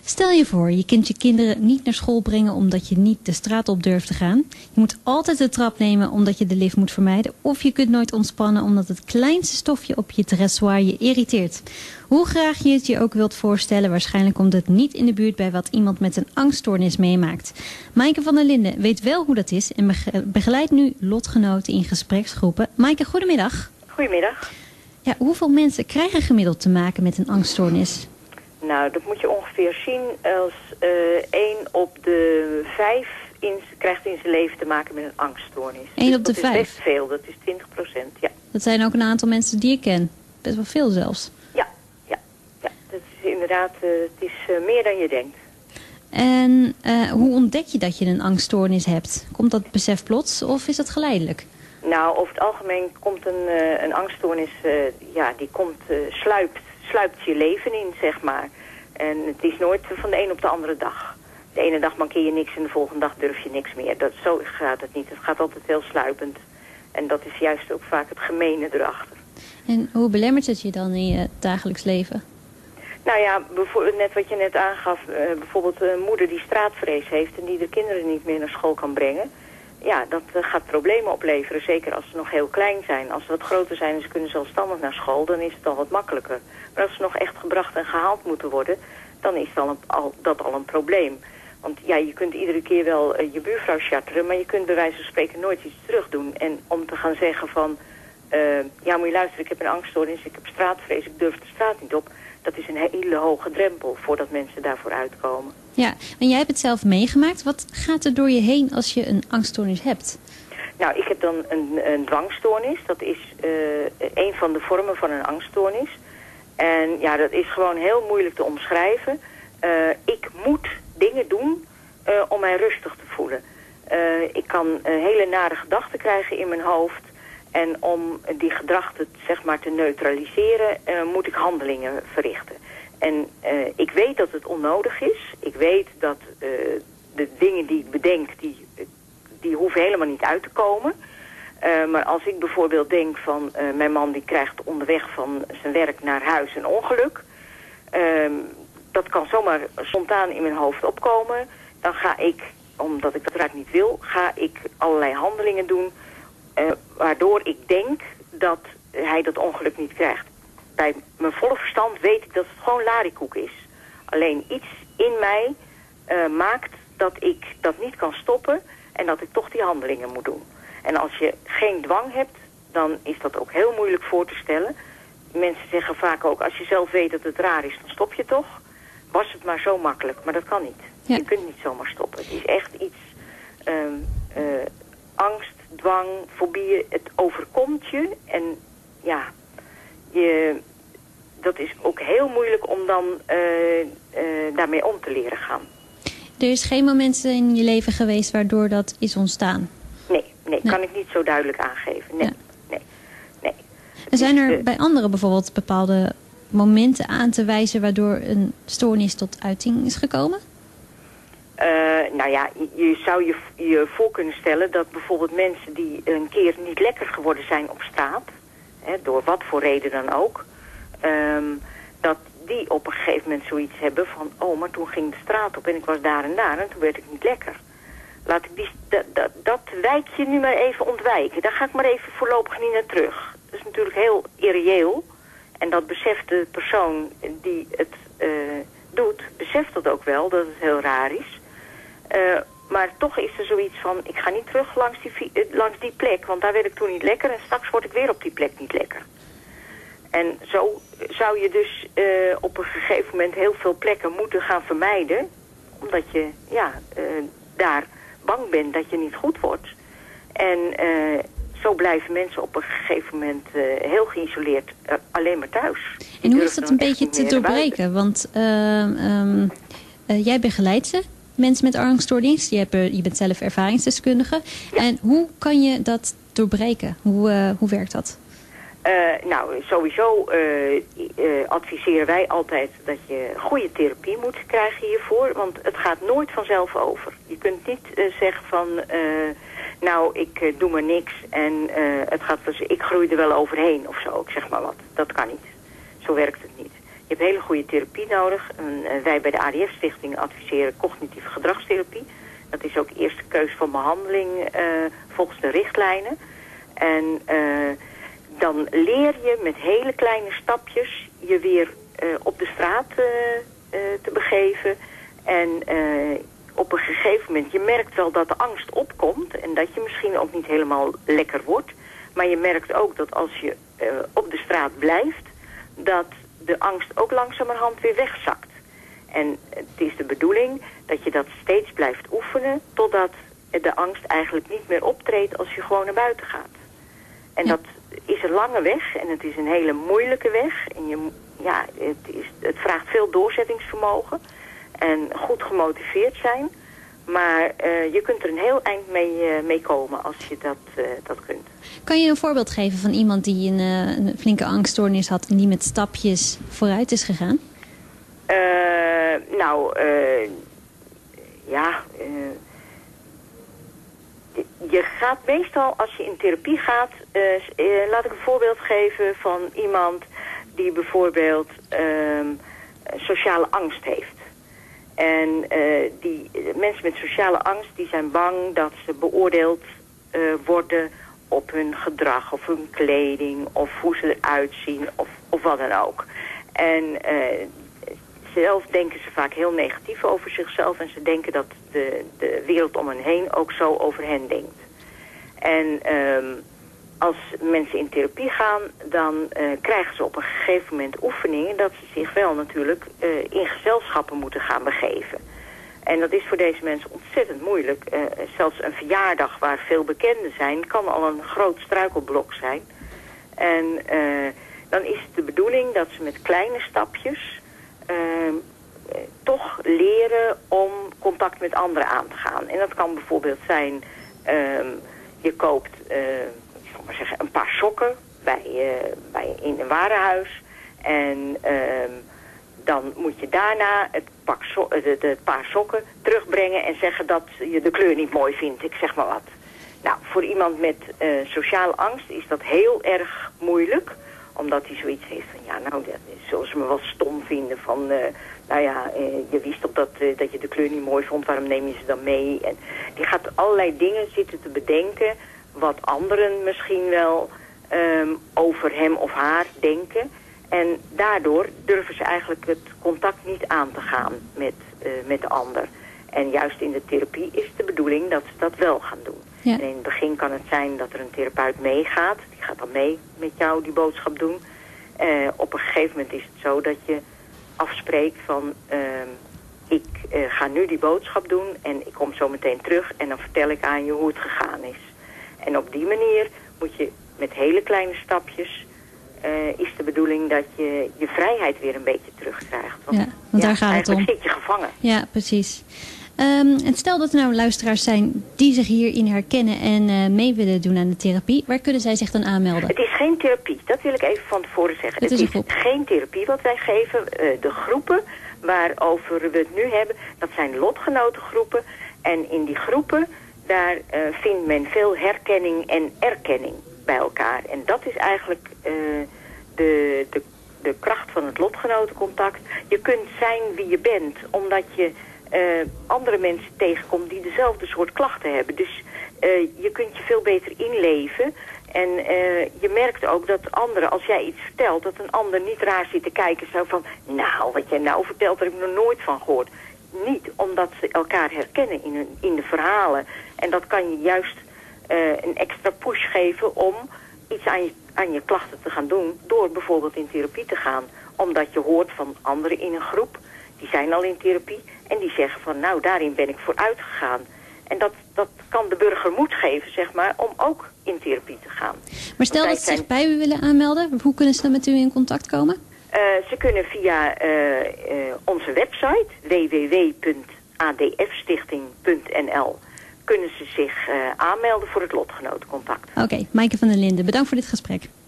Stel je voor, je kunt je kinderen niet naar school brengen omdat je niet de straat op durft te gaan. Je moet altijd de trap nemen omdat je de lift moet vermijden. Of je kunt nooit ontspannen omdat het kleinste stofje op je dressoir je irriteert. Hoe graag je het je ook wilt voorstellen, waarschijnlijk komt het niet in de buurt bij wat iemand met een angststoornis meemaakt. Maaike van der Linden weet wel hoe dat is en begeleidt nu lotgenoten in gespreksgroepen. Maaike, goedemiddag. Goedemiddag. Ja, hoeveel mensen krijgen gemiddeld te maken met een angststoornis? Nou, dat moet je ongeveer zien als 1 op de 5 krijgt in zijn leven te maken met een angststoornis. 1 op de 5? Dat is best veel, dat is 20%, ja. Dat zijn ook een aantal mensen die ik ken. Best wel veel zelfs. Ja. Dat is inderdaad, het is meer dan je denkt. En hoe ontdek je dat je een angststoornis hebt? Komt dat besef plots of is dat geleidelijk? Nou, over het algemeen komt een angststoornis, die komt, sluipt je leven in, zeg maar. En het is nooit van de een op de andere dag. De ene dag mankeer je niks en de volgende dag durf je niks meer. Zo gaat het niet. Het gaat altijd heel sluipend. En dat is juist ook vaak het gemene erachter. En hoe belemmert het je dan in je dagelijks leven? Nou ja, net wat je net aangaf, bijvoorbeeld een moeder die straatvrees heeft en die de kinderen niet meer naar school kan brengen. Ja, dat gaat problemen opleveren, zeker als ze nog heel klein zijn. Als ze wat groter zijn en ze kunnen zelfstandig naar school, dan is het al wat makkelijker. Maar als ze nog echt gebracht en gehaald moeten worden, dan is dat al een probleem. Want ja, je kunt iedere keer wel je buurvrouw charteren, maar je kunt bij wijze van spreken nooit iets terug doen. En om te gaan zeggen van, moet je luisteren, ik heb een angststoornis, ik heb straatvrees, ik durf de straat niet op. Dat is een hele hoge drempel voordat mensen daarvoor uitkomen. Ja, en jij hebt het zelf meegemaakt. Wat gaat er door je heen als je een angststoornis hebt? Nou, ik heb dan een dwangstoornis. Dat is een van de vormen van een angststoornis. En ja, dat is gewoon heel moeilijk te omschrijven. Ik moet dingen doen om mij rustig te voelen. Ik kan hele nare gedachten krijgen in mijn hoofd. En om die gedachten zeg maar te neutraliseren, moet ik handelingen verrichten. En ik weet dat het onnodig is. Ik weet dat de dingen die ik bedenk, die hoeven helemaal niet uit te komen. Maar als ik bijvoorbeeld denk van mijn man die krijgt onderweg van zijn werk naar huis een ongeluk. Dat kan zomaar spontaan in mijn hoofd opkomen. Dan ga ik, omdat ik dat uiteraard niet wil, ga ik allerlei handelingen doen. Waardoor ik denk dat hij dat ongeluk niet krijgt. Bij mijn volle verstand weet ik dat het gewoon lariekoek is. Alleen iets in mij maakt dat ik dat niet kan stoppen en dat ik toch die handelingen moet doen. En als je geen dwang hebt, dan is dat ook heel moeilijk voor te stellen. Mensen zeggen vaak ook, als je zelf weet dat het raar is, dan stop je toch. Was het maar zo makkelijk, maar dat kan niet. Ja. Je kunt niet zomaar stoppen. Het is echt iets, angst, dwang, fobieën, het overkomt je. En ja, dat is ook heel moeilijk om dan daarmee om te leren gaan. Er is geen moment in je leven geweest waardoor dat is ontstaan? Nee, kan ik niet zo duidelijk aangeven. Nee. En zijn er bij anderen bijvoorbeeld bepaalde momenten aan te wijzen waardoor een stoornis tot uiting is gekomen? Nou ja, je zou je voor kunnen stellen dat bijvoorbeeld mensen die een keer niet lekker geworden zijn op straat, door wat voor reden dan ook, dat die op een gegeven moment zoiets hebben van, oh, maar toen ging de straat op en ik was daar en toen werd ik niet lekker. Laat ik dat wijkje nu maar even ontwijken. Daar ga ik maar even voorlopig niet naar terug. Dat is natuurlijk heel irreëel. En dat beseft de persoon die het doet, beseft dat ook wel, dat het heel raar is. Maar toch is er zoiets van, ik ga niet terug langs die plek, want daar werd ik toen niet lekker en straks word ik weer op die plek niet lekker. En zo zou je dus op een gegeven moment heel veel plekken moeten gaan vermijden, omdat je daar bang bent dat je niet goed wordt. En zo blijven mensen op een gegeven moment heel geïsoleerd alleen maar thuis. En hoe is dat een beetje te doorbreken? Want jij begeleidt ze, mensen met angststoornis. Je bent zelf ervaringsdeskundige. Ja. En hoe kan je dat doorbreken? Hoe werkt dat? Nou, sowieso adviseren wij altijd dat je goede therapie moet krijgen hiervoor. Want het gaat nooit vanzelf over. Je kunt niet zeggen van, nou, ik doe maar niks en ik groei er wel overheen of zo. Ik zeg maar wat. Dat kan niet. Zo werkt het niet. Je hebt hele goede therapie nodig. En, wij bij de ADF-stichting adviseren cognitieve gedragstherapie. Dat is ook eerste keus van behandeling volgens de richtlijnen. En dan leer je met hele kleine stapjes je weer op de straat te begeven. En op een gegeven moment, je merkt wel dat de angst opkomt en dat je misschien ook niet helemaal lekker wordt. Maar je merkt ook dat als je op de straat blijft, dat de angst ook langzamerhand weer wegzakt. En het is de bedoeling dat je dat steeds blijft oefenen, totdat de angst eigenlijk niet meer optreedt als je gewoon naar buiten gaat. En dat is een lange weg en het is een hele moeilijke weg. En het vraagt veel doorzettingsvermogen en goed gemotiveerd zijn. Maar je kunt er een heel eind mee komen als je dat kunt. Kan je een voorbeeld geven van iemand die een flinke angststoornis had en die met stapjes vooruit is gegaan? Je gaat meestal, als je in therapie gaat, laat ik een voorbeeld geven van iemand die bijvoorbeeld sociale angst heeft. En die mensen met sociale angst, die zijn bang dat ze beoordeeld worden op hun gedrag of hun kleding of hoe ze eruit zien of wat dan ook. En zelf denken ze vaak heel negatief over zichzelf en ze denken dat de wereld om hen heen ook zo over hen denkt. En als mensen in therapie gaan, dan krijgen ze op een gegeven moment oefeningen dat ze zich wel natuurlijk in gezelschappen moeten gaan begeven. En dat is voor deze mensen ontzettend moeilijk. Zelfs een verjaardag waar veel bekenden zijn, kan al een groot struikelblok zijn. En dan is het de bedoeling dat ze met kleine stapjes toch leren om contact met anderen aan te gaan. En dat kan bijvoorbeeld zijn, je koopt een paar sokken in een warenhuis. En dan moet je daarna het paar sokken terugbrengen en zeggen dat je de kleur niet mooi vindt. Ik zeg maar wat. Nou, voor iemand met sociale angst is dat heel erg moeilijk. Omdat hij zoiets heeft van, zullen ze me wel stom vinden van, je wist toch dat je de kleur niet mooi vond, waarom neem je ze dan mee? En die gaat allerlei dingen zitten te bedenken wat anderen misschien wel over hem of haar denken. En daardoor durven ze eigenlijk het contact niet aan te gaan met de ander. En juist in de therapie is de bedoeling dat ze dat wel gaan doen. Ja. En in het begin kan het zijn dat er een therapeut meegaat. Die gaat dan mee met jou die boodschap doen. Op een gegeven moment is het zo dat je afspreekt van, ik ga nu die boodschap doen en ik kom zo meteen terug en dan vertel ik aan je hoe het gegaan is. En op die manier moet je met hele kleine stapjes, is de bedoeling dat je je vrijheid weer een beetje terugkrijgt. Want daar gaat het om. Eigenlijk zit je gevangen. Ja, precies. En stel dat er nou luisteraars zijn die zich hierin herkennen en mee willen doen aan de therapie. Waar kunnen zij zich dan aanmelden? Het is geen therapie, dat wil ik even van tevoren zeggen. Het is geen therapie wat wij geven. De groepen waarover we het nu hebben, dat zijn lotgenotengroepen. En in die groepen, daar vindt men veel herkenning en erkenning bij elkaar. En dat is eigenlijk de kracht van het lotgenotencontact. Je kunt zijn wie je bent, omdat je andere mensen tegenkomt die dezelfde soort klachten hebben. Dus je kunt je veel beter inleven. En je merkt ook dat anderen, als jij iets vertelt, dat een ander niet raar zit te kijken. Zo van, nou, wat jij nou vertelt, daar heb ik nog nooit van gehoord. Niet omdat ze elkaar herkennen in de verhalen. En dat kan je juist een extra push geven om iets aan je klachten te gaan doen. Door bijvoorbeeld in therapie te gaan. Omdat je hoort van anderen in een groep, die zijn al in therapie. En die zeggen van, nou, daarin ben ik vooruit gegaan. En dat kan de burger moed geven, zeg maar, om ook in therapie te gaan. Maar stel dat ze zich bij u willen aanmelden, hoe kunnen ze dan met u in contact komen? Ze kunnen via onze website www.adfstichting.nl kunnen ze zich aanmelden voor het lotgenotencontact. Oké, Maaike van der Linden, bedankt voor dit gesprek.